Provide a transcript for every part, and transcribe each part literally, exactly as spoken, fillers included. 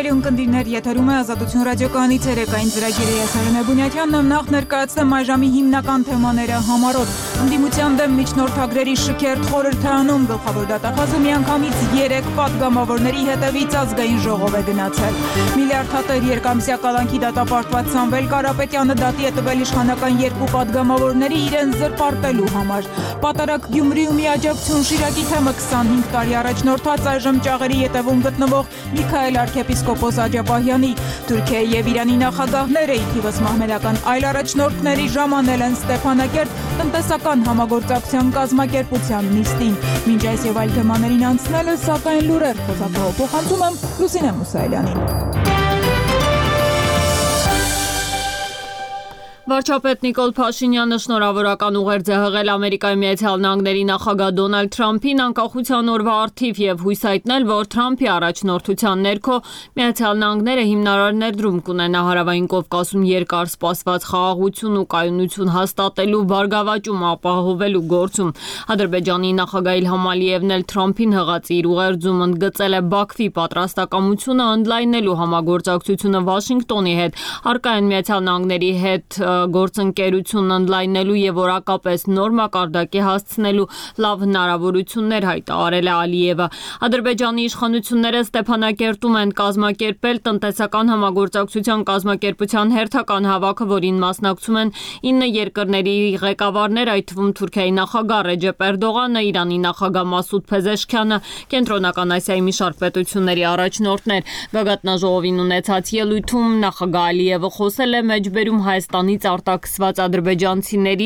Սիրելի ունկնդիրներ, եթերում է Ազատություն ռադիոկայանի ցերեկային ծրագիրը, ես Արենե Բունյաթյանն եմ, նախ ներկայացնեմ այժմի հիմնական թեմաները համառոտ։ Ընդդիմության դեմ միջնորդագրերի շքերթ խորհրդարանում գլխավոր դատախազը միանգամից երեք պատգամավորների հետևից ազգային ժողով է գնացել։ Միլիարդատեր երկամսյա կալանքի դատապարտված Սամվել Կարապետյանը դատի է տվել իշխանական երկու պատգամավորների իրեն զրպարտելու համար։ Պատարակ Գյումրիում աջակցություն Շիրակի թեմը քսանհինգ տարի առաջնորդած այժմ ճաղերի ետևում գտնվող Միքայել արքեպիսկոպոս Աջապահյանի, Թուրքիայի եւ Իրանի նախագահները ի թիվս մահմեդական այլ առաջնորդների ժամանել են Ստեփանակերտ տնտեսական համագործակցության կազմակերպության նիստին։ Մինչ այս եւ այլ թեմաներին անցնելը, սակայն լուրեր խոսափողով փոխանցում եմ Լուսինե Մուսայելյանին։ Վարչապետ Նիկոլ Փաշինյանը շնորհավորական ուղերձ է հղել Ամերիկայի Միացյալ Նահանգների նախագահ Դոնալդ Թրամփին անկախության օրվա առթիվ եւ հույս հայտնել, որ Թրամփի առաջնորդության ներքո Միացյալ Նահանգները հիմնարար ներդրում կունենա Հարավային Կովկասում երկար սպասված խաղաղություն ու կայունություն հաստատելու բարգավաճում ապահովելու գործում։ Ադրբեջանի նախագահ Իլհամ Ալիևն էլ Թրամփին հղած իր ուղերձում ընդգծել է Բաքվի պատրաստակամությունը ընդլայնելու համագործակցությունը Վաշինգտոնի հետ, առկա են Միացյալ Նահանգների հետ գործընկերություն ընդլայնելու եւ որակապես նոր մակարդակի հասցնելու լավ հնարավորություններ հայտարարել է Ալիևը։ Ադրբեջանի իշխանությունները Ստեփանակերտում են կազմակերպել տնտեսական համագործակցության կազմակերպության հերթական հավաքը, որին մասնակցում են ինը երկրների ղեկավարներ, այդ թվում Թուրքիայի նախագահ Ռեջեփ Էրդողանը, Իրանի նախագահ Մասուդ Փեզեշքյանը, Կենտրոնական Ասիայի մի շարք պետությունների առաջնորդներ։ Գագաթնաժողովին ունեցած ելույթում նախագահ Ալիևը խոսել է մեջբերում Հայաստանից արտաքսված ադրբեջանցիների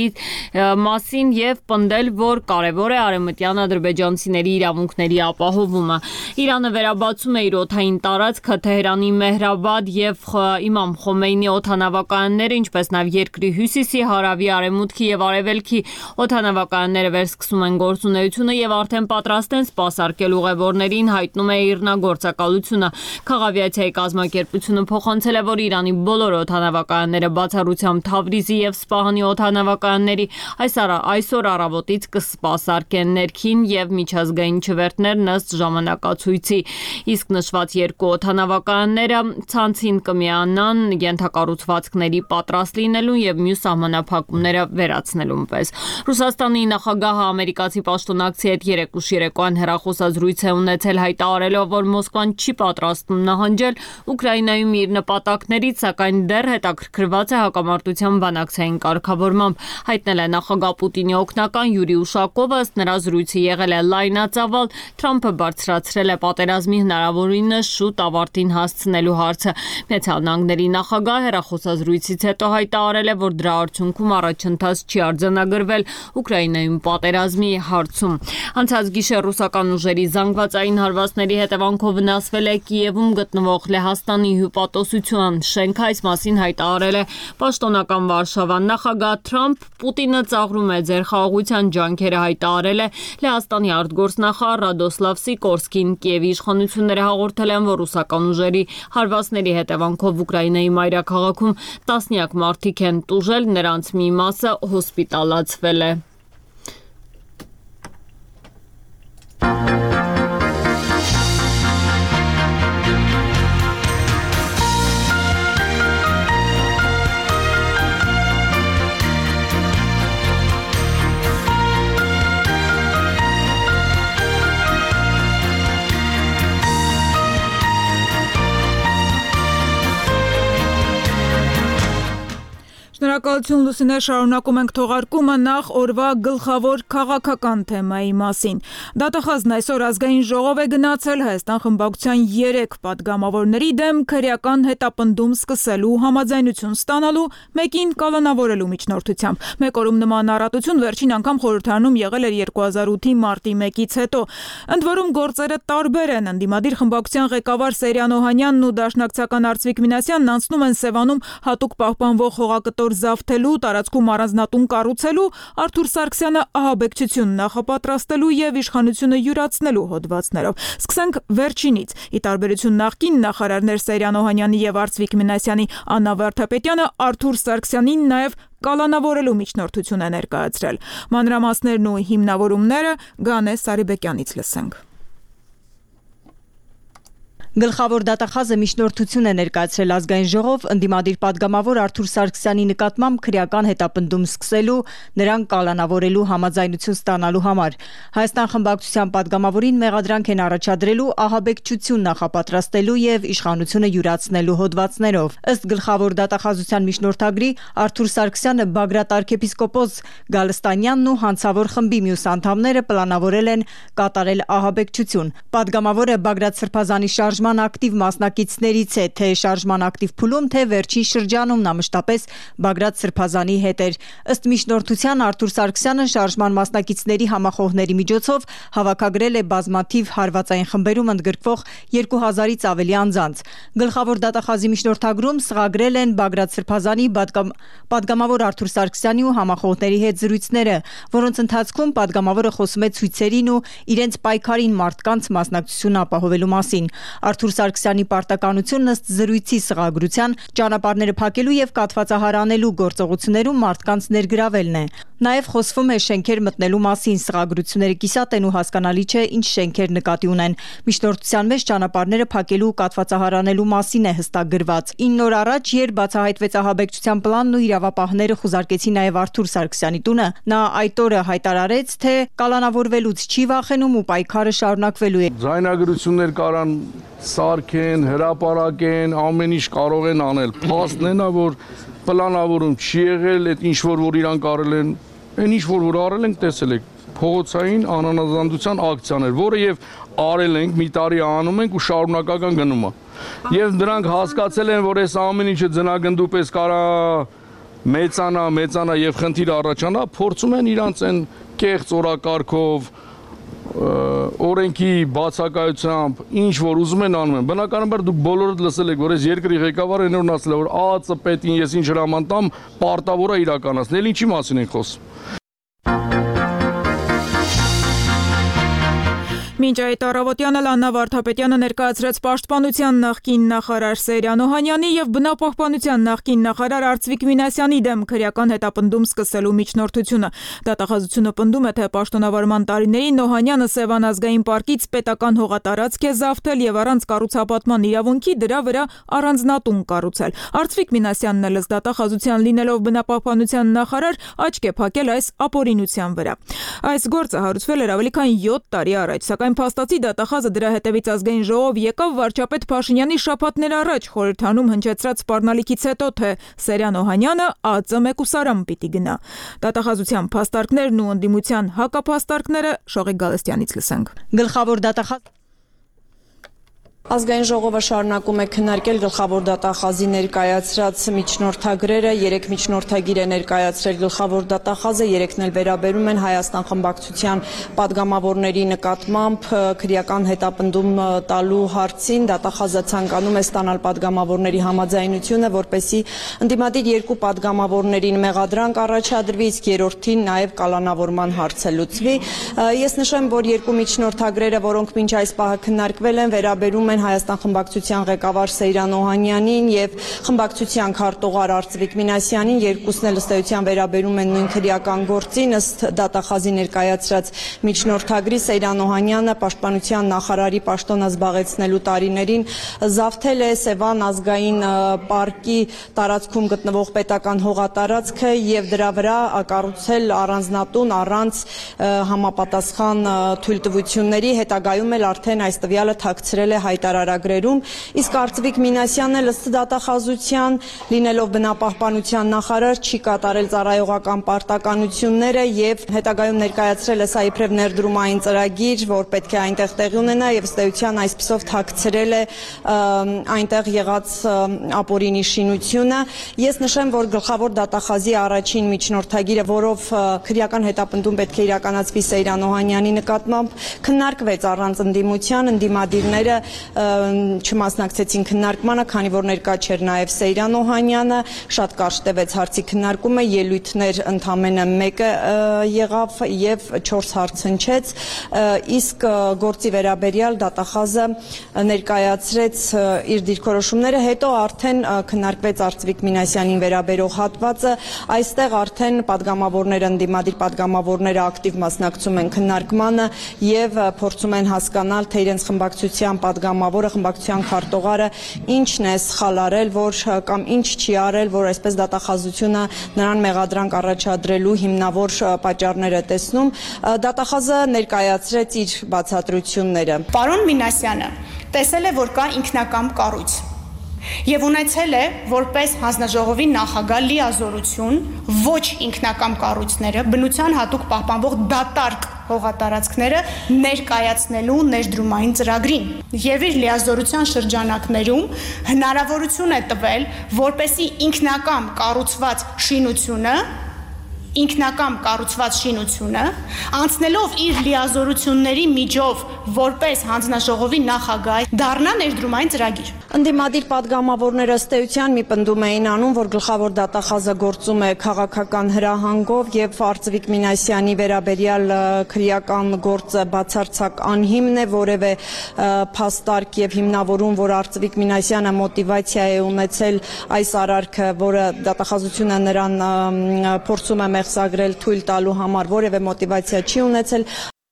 մասին եւ պնդել, որ կարեւոր է արևմտյան ադրբեջանցիների իրավունքների ապահովումը։ Իրանը վերաբացում է իր օդային տարածքը Թեհրանի Մեհրաբադ եւ Իմամ Խոմեյնի օդանավականները, ինչպես նաեւ երկրի հյուսիսի, հարավի, արևմուտքի եւ արևելքի օդանավականները վերսկսում են գործունեությունը եւ արդեն պատրաստ են սպասարկել ուղևորներին, հայտնում է Իրնագործակալությունը։ Քաղավիացիայի կազմակերպությունը փոխանցել է, որ Իրանի բոլոր օդանավականները բացառությամբ Թավրիզի եւ Սպահանի օդանավականների այսօր առավոտից կսպասարկեն ներքին եւ միջազգային չվերթներն ըստ ժամանակացույցի, իսկ նշված երկու օդանավականները ցանցին կմիանան ենթակառուցվածքների պատրաստ լինելու եւ մյուս սահմանափակումները վերացնելու պես։ Ռուսաստանի նախագահը ամերիկացի պաշտոնակցի հետ երեկուշ երեկոյան հեռախոսազրույց է ունեցել, հայտարարելով, որ Մոսկվան չի պատրաստվում նահանջել Ուկրաինայում իր նպատակներից, սակայն դեռ հետաքրքրված է հակամարտության բանակցային կարգավորմամբ, հայտնել է նախագահ Պուտինի օգնական Յուրի Ուշակովը, ըստ նրա զրույցը եղել է լայնածավալ, Թրամփը բարձրացրել է պատերազմի հնարավորինս շուտ ավարտին հասցնելու հարցը։ Միացյալ Նահանգների նախագահը հեռախոսազրույցից հետո հայտարարել է, որ դրա արդյունքում առաջընթաց չի արձանագրվել Ուկրաինայում պատերազմի հարցում։ Անցած գիշեր ռուսական ուժերի զանգվածային հարվածների հետևանքով վնասվել է Կիևում գտնվող Լեհաստանի հյուպատոսության շենքը, այս մասին հայտարարել է պաշտոնական Վարշավան։ Նախագահ Թրամփ Պուտինը ծաղրում է ձեր խաղաղության ջանքերը, հայտարարել է Լեհաստանի արտգործնախարար Ռադոսլավ Սիկորսկին։ Կիևի իշխանությունները հաղորդել են, որ ռուսական ուժերի հարվածների հետևանքով Ուկրաինայի մայրաքաղաքում տասնյակ մարդիկ են տուժել, նրանց մի մասը հոսպիտալացվել է։ Շնորհակալություն Լուսինե, շարունակում ենք թողարկումը նախ օրվա գլխավոր քաղաքական թեմայի մասին։ Դատախազն այսօր ազգային ժողով է գնացել Հայաստան խմբակցության երեք պատգամավորների դեմ քրեական հետապնդում սկսելու համաձայնություն ստանալու, մեկին կալանավորելու միջնորդությամբ։ Մեկ օրում նման առատություն վերջին անգամ խորհրդարանում եղել էր երկու հազար ութի մարտի մեկից հետո։ Ընդ որում գործերը տարբեր են։ Ընդդիմադիր խմբակցության ղեկավար Սերյան Օհանյանն ու դաշնակցական Արծվիկ Մինասյանն անցնում են Սևանում հատուկ պահպանվող հողակտոր զավթելու, տարածքում առանձնատուն կառուցելու, Արթուր Սարգսյանը ահաբեկչություն նախապատրաստելու եւ իշխանությունը յուրացնելու հոդվածներով։ Սկսենք վերջինից։ Ի տարբերություն նախկին նախարարներ Սերյան Օհանյանի եւ Արծվիկ Մինասյանի, Աննա Վարդապետյանը Արթուր Սարգսյանին նաեւ կալանավորելու միջնորդություն է ներկայացրել։ Մանրամասներն ու հիմնավորումները Գանե Սարիբեկյանից լսենք։ Գլխավոր դատախազը միջնորդություն է ներկայացրել ազգային ժողով ընդդիմադիր պատգամավոր Արթուր Սարգսյանի նկատմամբ քրեական հետապնդում սկսելու, նրան կալանավորելու համաձայնություն ստանալու համար։ Հայաստան խմբակցության պատգամավորին մեղադրանք են առաջադրելու ահաբեկչություն նախապատրաստելու եւ իշխանությունը յուրացնելու հոդվածներով։ Ըստ գլխավոր դատախազության միջնորդագրի Արթուր Սարգսյանը, Բագրատ arczepiskopos Գալստանյանն ու հանցավոր խմբի մյուս անդամները պլանավորել են կատարել ահաբեկչություն։ Պատգամավորը Բագրատ Սրբազանի շարժ ակտիվ մասնակիցներից է, թե շարժման ակտիվ փուլում, թե վերջին շրջանում նա մշտապես Բագրատ Սրբազանի հետ էր։ Ըստ միջնորդության Արթուր Սարգսյանը շարժման մասնակիցների համախոհների միջոցով հավաքագրել է բազմաթիվ հարվածային խմբերում ընդգրկվող երկու հազարից ավելի անձանց։ Գլխավոր դատախազի միջնորդագրում սղագրել են Բագրատ Սրբազանի պատգամավոր Արթուր Սարգսյանի ու համախոհների հետ զրույցները, որոնց ընթացքում պատգամավորը խոսում է ցույցերին ու իրենց պայքարին մարդկանց մասնակցություն ապահովելու մասին։ Արթուր Սարգսյանի պարտականությունն ըստ զրույցի սղագրության ճանապարհները փակելու եւ կաթվածահարանելու գործողություններում մարդկանց ներգրավելն է։ Նաեւ խոսվում է շենքեր մտնելու մասին, սղագրությունները կիսատ են ու հասկանալի չէ ինչ շենքեր նկատի ունեն։ Միջնորդության մեջ ճանապարհները փակելու ու կաթվածահարանելու մասին է հստակ գրված։ ինը օր առաջ, երբ բացահայտվեց ահաբեկչության պլանն ու իրավապահները խուզարկեցին նաեւ Արթուր Սարգսյանի տունը, նա այդ օրը հայտարարեց, թե կալանավորվելուց չի վախենում ու պայքարը շարունակվելու է։ Ձայնագրություններ կարան սարքեն, հրապարակեն, ամեն ինչ կարող են անել։ Փաստն է նա, որ պլանավորում չի եղել, այդ ինչ որ որ իրանք արել են, այն ինչ որ որ արել ենք, տեսել եք, փողոցային անանազանդության ակցիաներ, որը եւ արել ենք, մի տարի անում ենք ու շարունակական գնում է։ Եվ նրանք հասկացել են, որ այս ամեն ինչը ձնագնդու պես կարա մեծանա, մեծանա եւ խնդիր առաջանա, փորձում են իրանց այն կեղծ օրակարգով օրենքի բացակայությամբ ինչ որ ուզում են անում են։ Բնականաբար դուք բոլորդ լսել եք, որ այս երկրի ղեկավարը այնօրն ասել է, որ ԱԱԾ պետին ես ինչ հրաման տամ, պարտավոր է իրականացնել։ Ինչի մասին ենք խոսում։ Մինչ այդ առավոտյանը Լաննա Վարդապետյանը ներկայացրեց Պաշտպանության նախկին նախարար Սերյան Օհանյանի եւ Բնապահպանության նախկին նախարար Արծվիկ Մինասյանի դեմ քրեական հետապնդում սկսելու միջնորդությունը։ Դատախազությունը պնդում է, թե պաշտոնավարման տարիներին Օհանյանը Սևան ազգային պարկից պետական հողատարածք է զավթել եւ առանց կառուցապատման իրավունքի դրա վրա առանձնատուն կառուցել։ Արծվիկ Մինասյանն էլ ըստ դատախազության լինելով Բնապահպանության նախարար աչք է փակել այս ապօրինության վրա։ Այս գործը հարուցվել էր ավելի քան յոթ տարի առաջ, սակայն փաստացի դատախազը դրա հետևից ազգային ժողով եկավ վարչապետ Փաշինյանի շաբաթներ առաջ խորհրդանում հնչեցրած սպառնալիքից հետո, թե Սերյան Օհանյանը ԱԱԾ մեկուսարան պիտի գնա։ Դատախազության փաստարկներն ու ընդդիմության հակափաստարկները Շողիկ Գալստյանից լսենք։ Գլխավոր դատախազ Ազգային ժողովը շարունակում է քննարկել գլխավոր դատախազի ներկայացրած միջնորդագրերը, երեք միջնորդագիր է ներկայացրել գլխավոր դատախազը, երեքն էլ վերաբերում են Հայաստան խմբակցության պատգամավորների նկատմամբ քրեական հետապնդում տալու հարցին։ Դատախազը ցանկանում է ստանալ պատգամավորների համաձայնությունը, որպեսզի ընդդիմադիր երկու պատգամավորներին մեղադրանք առաջադրվի, իսկ երրորդին նաև կալանավորման հարցը լուծվի։ Ես նշեմ, որ երկու միջնորդագրերը, որոնք մինչ այս պահը քննարկվել են, վերաբերում են Հայաստան խմբակցության ղեկավար Սերյան Օհանյանին եւ խմբակցության քարտուղար Արծվիկ Մինասյանին, երկուսն էլ ըստ էության վերաբերում են նույն քրեական գործին։ Ըստ դատախազի ներկայացրած միջնորդագրի Սերյան Օհանյանը պաշտպանության նախարարի պաշտոնը զբաղեցնելու տարիներին զավթել է Սևան ազգային պարկի տարածքում գտնվող պետական հողատարածքը եւ դրա վրա կառուցել առանձնատուն առանց համապատասխան թույլտվությունների, հետագայում էլ արդեն այս տվյալը թաքցրել է հայտարարագրերում, իսկ Արծվիկ Մինասյանն էլ ըստ դատախազության, լինելով բնապահպանության նախարար, չի կատարել ծառայողական պարտականությունները եւ հետագայում ներկայացրել է սա իբրև ներդրումային ծրագիր, որ պետք է այնտեղ տեղի ունենա եւ ըստ էության այսպիսով թաքցրել է այնտեղ եղած ապօրինի շինությունը։ Ես նշեմ, որ գլխավոր դատախազի առաջին միջնորդագիրը, որով քրեական հետապնդում պետք է իրականացվի Սերյան Օհանյանի նկատմամբ, քննարկվեց առանց ընդդիմության, ընդդիմադիրները չմասնակցեցին քննարկմանը, քանի որ ներկա չէր նաև Սերյան Օհանյանը, շատ կարճ տևեց հարցի քննարկումը, ելույթներ ընդամենը մեկը եղավ եւ չորս հարց հնչեց, իսկ գործի վերաբերյալ դատախազը ներկայացրեց իր դիրքորոշումները, հետո արդեն քննարկվեց Արծվիկ Մինասյանին վերաբերող հատվածը, այստեղ արդեն պատգամավորները, ընդդիմադիր պատգամավորները ակտիվ մասնակցում են քննարկմանը եւ փորձում են հասկանալ, թե իրենց խմբակցության պատգամավորները падգամավորը, խմբակցության քարտուղարը ինչն է սխալ արել, որ կամ ինչ չի արել, որ այսպես դատախազությունը նրան մեղադրանք առաջադրելու հիմնավոր պատճառներ է տեսնում։ Դատախազը ներկայացրեց իր բացատրությունները։ Պարոն Մինասյանը տեսել է, որ կա ինքնակամ կառույց եւ ունեցել է որպես հանձնաժողովի նախագահ լիազորություն ոչ ինքնակամ կառույցները բնության հատուկ պահպանվող դատարկ հողատարածքները ներկայացնելու ներդրումային ծրագրին եւ իր լիազորության շրջանակներում հնարավորություն է տվել, որպեսզի ինքնակամ կառուցված շինությունը ինքնակամ կառուցված շինությունը անցնելով իր լիազորությունների միջով որպես հանձնաժողովի նախագահ դառնա ներդրումային ծրագիր։ Ընդդիմադիր падգամավորները ըստ էության մի պնդում էին անում, որ գլխավոր դատախազը գործում է քաղաքական հրահանգով եւ Արծվիկ Մինասյանի վերաբերյալ քրեական գործը բացարձակ անհիմն է, որևէ փաստարկ եւ հիմնավորում, որ Արծվիկ Մինասյանը մոտիվացիա է ունեցել այս արարքը, որը դատախազությունը նրան փորձում է մեղսագրել թույլ տալու համար, որևէ մոտիվացիա չի ունեցել։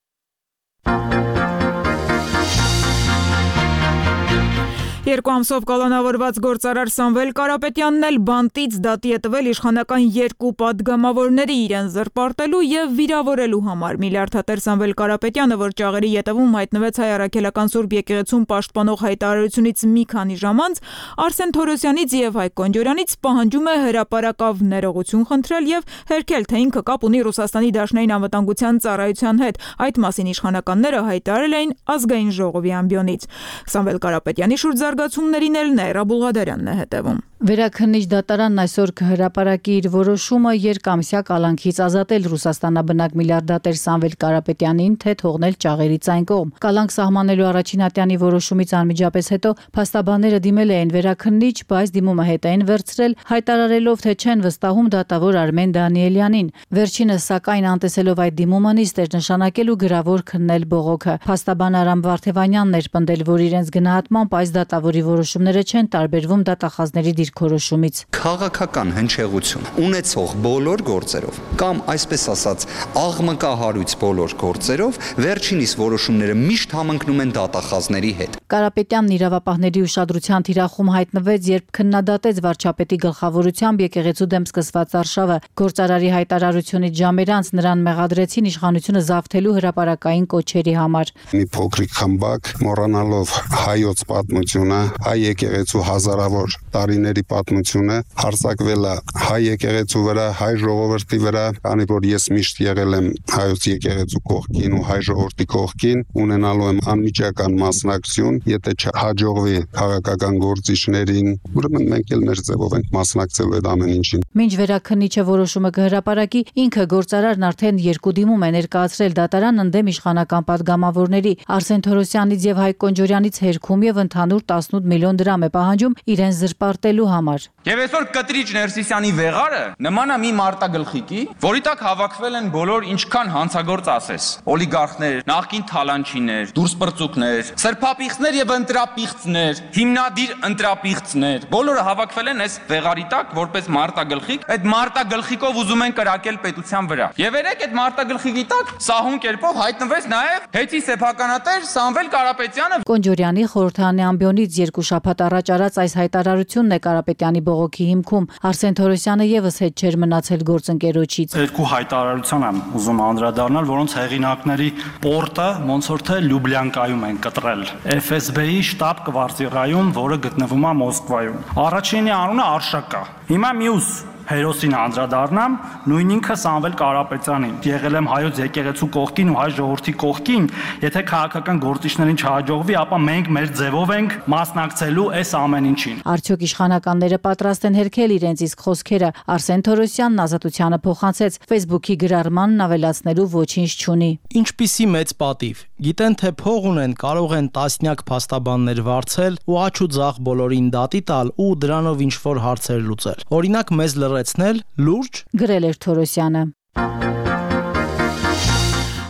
Երկու ամսով կալանավորված գործարար Սամվել Կարապետյանն էլ բանտից դատի է տվել իշխանական երկու падգամավորների իրեն զրպարտելու եւ վիրավորելու համար։ Միլիարդատեր Սամվել Կարապետյանը, որ ճաղերի ետևում հայտնվեց Հայ առաքելական Սուրբ եկեղեցուն պաշտպանող հայտարարությունից մի քանի ժամ անց, Արսեն Թորոսյանից եւ Հայկ Կոնջորյանից պահանջում է հրապարակավ ներողություն խնդրել եւ հերքել, թե ինքը կապ ունի Ռուսաստանի Դաշնային անվտանգության ծառայության հետ։ Այդ մասին իշխանականները հայտարարել էին ազգային ժողովի ամբիոնից։ Սամվել Կարապետյանի շուրջ զարգացումներին էլ Նաիրա Բուլղադարյանն է հետևում։ Վերաքննիչ դատարանն այսօր կհրապարակի իր որոշումը երկամսյա կալանքից ազատել Ռուսաստանաբնակ միլիարդատեր Սամվել Կարապետյանին, թե թողնել ճաղերից այն կողմ։ Կալանք սահմանելու առաջին ատյանի որոշումից անմիջապես հետո փաստաբանները դիմել էին վերաքննիչ, բայց դիմումը հետ էին վերցրել, հայտարարելով, թե չեն վստահում դատավոր Արմեն Դանիելյանին։ Վերջինս սակայն անտեսելով այդ դիմումը նիստ էր նշանակել ու գրավոր քննել բողոքը։ Փաստաբան Արամ Վարդևանյանն էր պնդել, որ իրենց գնահատմամբ այս դատավորի որոշումները չեն տարբերվում դատախազների դիրքորոշումից։ Քաղաքական հնչեղություն ունեցող բոլոր գործերով կամ այսպես ասած աղմկահարույց բոլոր գործերով վերջինիս որոշումները միշտ համընկնում են դատախազների հետ։ Կարապետյանն իրավապահների ուշադրության թիրախում հայտնվեց, երբ քննադատեց վարչապետի գլխավորությամբ եկեղեցու դեմ սկսված արշավը։ Գործարարի հայտարարությունից ժամեր անց նրան մեղադրեցին իշխանությունը զավթելու հրապարակային կոչերի համար։ Մի փոքրիկ խմբակ մոռանալով հայոց պատմությունը, հայ եկեղեցու հազարավոր տարիների պատմությունը հարձակվել է հայ եկեղեցու վրա, հայ ժողովրդի վրա, քանի որ ես միշտ եղել եմ հայոց եկեղեցու կողքին ու հայ ժողովրդի կողքին, ունենալու եմ անմիջական մասնակցություն, եթե չհաջողվի քաղաքական գործիչներին, ուրեմն մենք էլ մեր ձևով ենք մասնակցելու այդ ամեն ինչին։ Մինչ վերաքննիչը որոշումը կհրապարակի, ինքը գործարարն արդեն երկու դիմում է ներկայացրել դատարան ընդդեմ իշխանական падգամավորների Արսեն Թորոսյանից եւ Հայկ Կոնջորյանից հերքում եւ ընդհանուր տասնութ միլիոն դրամ է պահանջում իրեն զրպարտելու համար։ Եվ այսօր Կտրիչ Ներսիսյանի վեղարը նման է մի մարտագլխիկի, որի տակ հավաքվել են բոլոր ինչքան հանցագործ ասես, օլիգարխներ, նախկին թալանչիներ, դուրսպրծուկներ, սրբապիղծներ եւ ընտրապիղծներ, հիմնադիր ընտրապիղծներ, բոլորը հավաքվել են այս վեղարի տակ որպես մարտագլխիկ, այդ մարտագլխիկով ուզում են կրակել պետության վրա։ Եվ երեք այդ մարտագլխիկի տակ սահուն կերպով հայտնվեց նաեւ հետի սեփականատեր Սամվել Կարապետյանը։ Կոնջորյանի խորհրդարանի ամբիոնից երկու շաբաթ առաջ արած այս հայտարարությունն է Կարապետյանի բողոքի հիմքում։ Արսեն Թորոսյանը եւս հետ չէր մնացել գործընկերոջից։ Երկու հայտարարություն եմ ուզում անդրադառնալ, որոնց հեղինակների պորտը ոնց որ թե Լյուբլյանկայում են կտրել։ Էֆ Էս Բի-ի շտաբ կվարտիրայում, որը գտնվում է Մոսկվայում։ Առաջինի անունը Արշակա։ Հիմա մյուս հերոսին անդրադառնամ, նույն ինքը Սամվել Կարապետյանին։ Եղել եմ հայոց եկեղեցու կողքին ու հայ ժողովրդի կողքին, եթե քաղաքական գործիչներին չհաջողվի, ապա մենք մեր ձևով ենք մասնակցելու այս ամեն ինչին։ Արդյոք իշխանականները պատրաստ են հերքել իրենց իսկ խոսքերը։ Արսեն Թորոսյանն ազատությանը փոխանցեց, Facebook-ի գրառմանն ավելացնելու ոչինչ չունի։ Ինչպիսի մեծ պատիվ։ Գիտեն, թե փող ունեն, կարող են տասնյակ փաստաբաններ վարձել ու աչ ու ձախ բոլորին դատի տալ ու դրանով ինչ-որ հարցեր լուծել։ Օրինակ մեզ լրացնել լուրջ, գրել էր Թորոսյանը։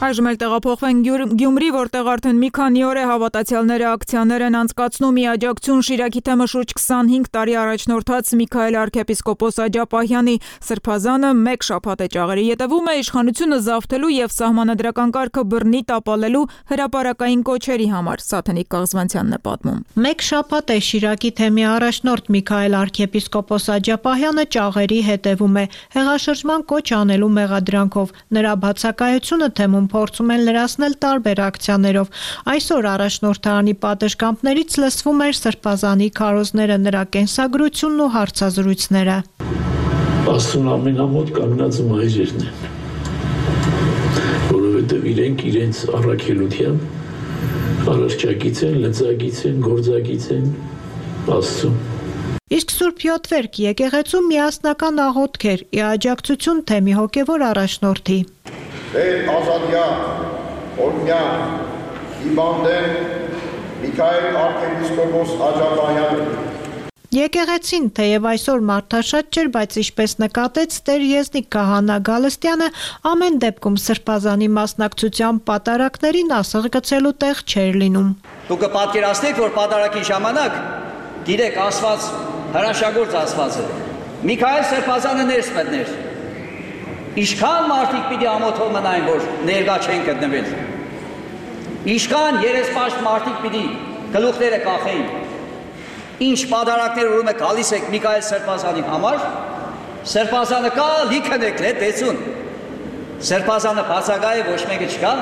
Այժմ էլ տեղափոխվենք Գյումրի, որտեղ արդեն մի քանի օր է հավատացյալները ակցիաներ են անցկացնում ի աջակցություն Շիրակի թեմը շուրջ քսանհինգ տարի առաջնորդած Միքայել arczepiskopos Աջապահյանի սրբազանը մեկ շաբաթ է ճաղերի ետևում է իշխանությունը զավթելու եւ սահմանադրական կարգը բռնի տապալելու հրապարակային կոչերի համար, Սաթենիկ Կաղզվանցյանն է պատմում։ Մեկ շաբաթ է Շիրակի թեմի առաջնորդ Միքայել arczepiskopos Աջապահյանը ճաղերի հետևում է հեղաշրջման կոչ անելու մեղադրանքով։ Նրա բացակայությունը թեմում փորձում են լրացնել տարբեր ակցիաներով։ Այսօր առաջնորդարանի պատշգամբներից լսվում էր սրբազանի քարոզները, նրա կենսագրությունն ու հարցազրույցները։ Աստուն ամենամոտ կանգնած մայրերն են, որովհետև իրենք իրենց առաքելության առարճակից են, լծակից են, գործակից են Աստծուն։ Իսկ Սուրբ Յոթվերք եկեղեցու միասնական աղոթք էր ի աջակցություն թեմի հոգևոր առաջնորդի։ Տեր Ազատյան, օրհնյան, հիվանդեն Միքայել arczepiskopos Աջապահյանը։ Եկեղեցին, թեև այսօր մարդաշատ չէր, բայց ինչպես նկատեց Տեր Եզնիկ Քահանա Գալստյանը, ամեն դեպքում սրբազանի մասնակցության պատարակներին ասեղ գցելու տեղ չէր լինում։ Դուք կպատկերացնեք, որ պատարակի ժամանակ գիտեք ասված հրաշագործ ասված է։ Միքայել սրբազանը ներս մտներ։ Ինչքան մարդիկ պիտի ամոթով մնային, որ ներկա չեն գտնվել։ Ինչքան երեսպաշտ մարդիկ պիտի գլուխները կախեին։ Ինչ պատարակներ ուրում եք գալիս եք Միքայել սրբազանի համար, սրբազանը կա, լիքն եք լե տեսուն։ Սրբազանը բացակայ է, ոչ մեկը չկա։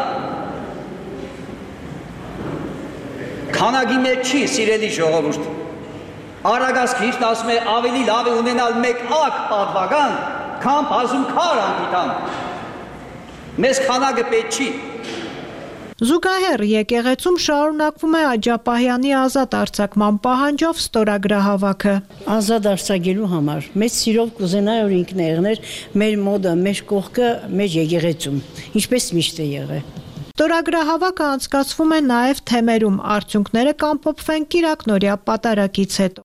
Քանակի մեջ չի, սիրելի ժողովուրդ։ Արագած Քրիստոսն ասում է ավելի լավ է ունենալ մեկ ակ պատվական, քան բազում քար անպիտան։ Մեզ քանակը պետք չի։ Զուգահեռ եկեղեցում շարունակվում է Աջապահյանի ազատ արձակման պահանջով ստորագրահավաքը։ Ազատ արձակելու համար մեծ սիրով կուզենայի, որ ինքն եղներ մեր մոդը, մեր կողքը, մեր եկեղեցում, ինչպես միշտ է եղել։ Ստորագրահավաքը անցկացվում է նաև թեմերում, արդյունքները կամփոփվեն Կիրակնորյա պատարակից հետո։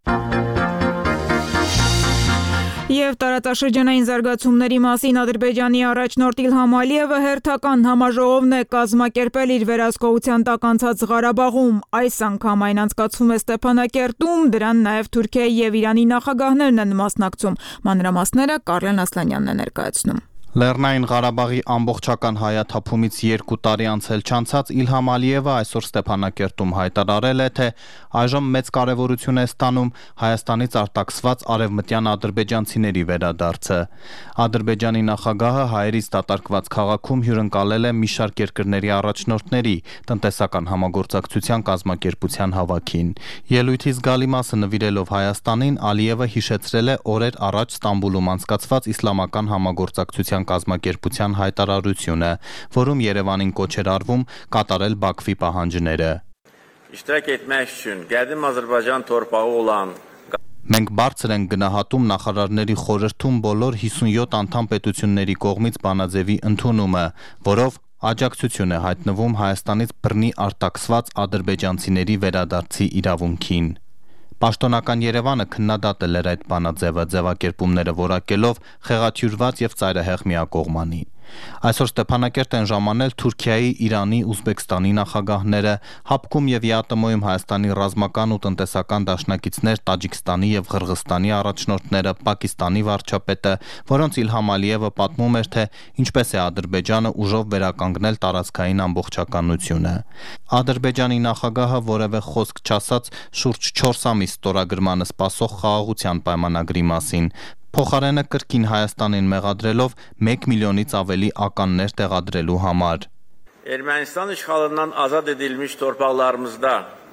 Եվ տարածաշրջանային զարգացումների մասին Ադրբեջանի առաջնորդ Իլհամ Ալիևը հերթական համաժողովն է կազմակերպել իր վերահսկողության տակ անցած Ղարաբաղում։ Այս անգամ այն անցկացվում է Ստեփանակերտում, դրան նաև Թուրքիայի եւ Իրանի նախագահներն են մասնակցում։ Մանրամասները Կարլեն Ասլանյանն է ներկայացնում։ Լեռնային Ղարաբաղի ամբողջական հայաթափումից երկու տարի անցել չանցած Իլհամ Ալիևը այսօր Ստեփանակերտում հայտարարել է, թե այժմ մեծ կարևորություն է ստանում Հայաստանից արտաքսված արևմտյան ադրբեջանցիների վերադարձը։ Ադրբեջանի նախագահը հայերից դատարկված քաղաքում հյուրընկալել է մի շարք երկրների առաջնորդների տնտեսական համագործակցության կազմակերպության հավաքին։ Ելույթի զգալի մասը նվիրելով Հայաստանին, Ալիևը հիշեցրել է օրեր առաջ Ստամբուլում անցկացված իսլամական համագործակցության կազմակերպության հայտարարությունը, որում Երևանին կոչ էր արվում կատարել Բաքվի պահանջները։ İştirak etmək üçün qədim Azərbaycan torpağı olan Մենք բարձր ենք գնահատում նախարարների խորհրդում բոլոր հիսունյոթ անդամ պետությունների կողմից բանաձևի ընդունումը, որով աջակցություն է հայտնվում Հայաստանից բռնի արտաքսված ադրբեջանցիների վերադարձի իրավունքին։ Պաշտոնական Երևանը քննադատել էր այդ բանաձևը, ձևակերպումները որակելով խեղաթյուրված եւ ծայրահեղ միակողմանի։ Այսօր Ստեփանակերտ են ժամանել Թուրքիայի, Իրանի, Ուզբեկստանի նախագահները, Հապկում եւ ԵԱՏՄ-ում Հայաստանի ռազմական ու տնտեսական դաշնակիցներ Տաջիկստանի եւ Ղրղստանի առաջնորդները, Պակիստանի վարչապետը, որոնց Իլհամ Ալիևը պատմում էր, թե ինչպես է Ադրբեջանը ուժով վերականգնել տարածքային ամբողջականությունը։ Ադրբեջանի նախագահը որևէ խոսք չասաց շուրջ չորս ամիս ստորագրմանը սպասող խաղաղության պայմանագրի մասին։ Փոխարենը կրկին Հայաստանին մեղադրելով մեկ միլիոնից ավելի ականներ տեղադրելու համար։ Ermənistan işğalından azad edilmiş torpaqlarımızda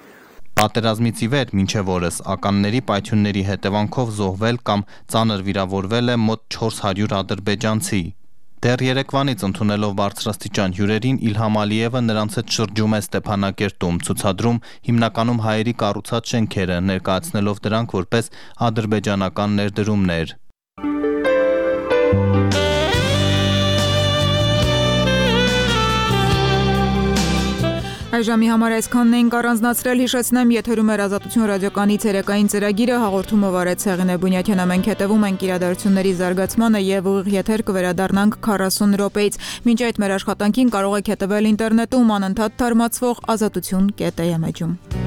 Պատերազմից ի վեր մինչև օրս ականների պայթյունների հետևանքով զոհվել կամ ծանր վիրավորվել է մոտ չորս հարյուր ադրբեջանցի։ Դեռ երեկվանից ընդունելով բարձրաստիճան հյուրերին Իլհամ Ալիևը նրանց հետ շրջում է Ստեփանակերտում, ցուցադրում հիմնականում հայերի կառուցած շենքերը, ներկայացնելով դրանք որպես ադրբեջանական ներդրումներ։ Այժմի համար այսքանն էինք առանձնացրել, հիշեցնեմ, եթերում էր Ազատություն ռադիոկանի ցերեկային ծրագիրը, հաղորդումը վարեց Հեղինե Բունյաթյանը, մենք հետևում ենք իրադարձությունների զարգացմանը եւ ուղիղ եթեր կվերադառնանք քառասուն րոպեից։ Մինչ այդ մեր աշխատանքին կարող եք հետևել ինտերնետում անընդհատ թարմացվող ազատություն կետ am էջում։